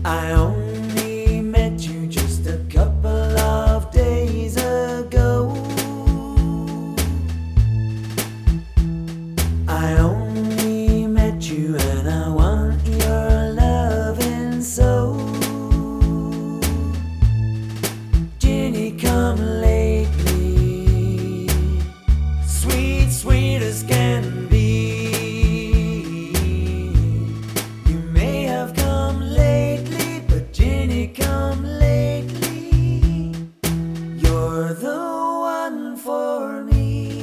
I only met you just a couple of days ago. I only met you and I want your loving so. Ginny, come lately, sweet, sweet as can be. You may have come lately, but Ginny, come lately. You're the one for me.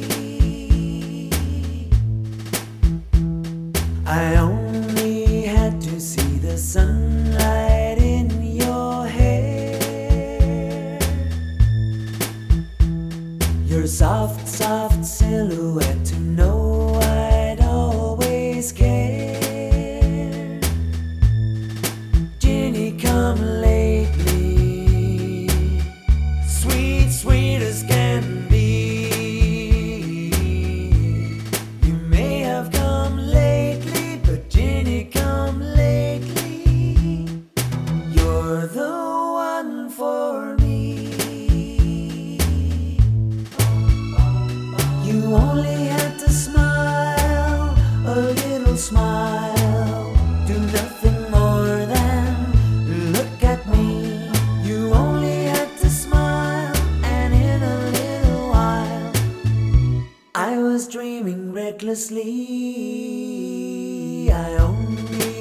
I only had to see the sunlight in your hair, your soft, soft silhouette to know I'd always care. Ginny, come lately, sweet, sweet as can be. You may have come lately, but Ginny, come lately. You're the one for me. You only had to smile, a little smile, do nothing more than look at me. You only had to smile, and in a little while I was dreaming recklessly. I only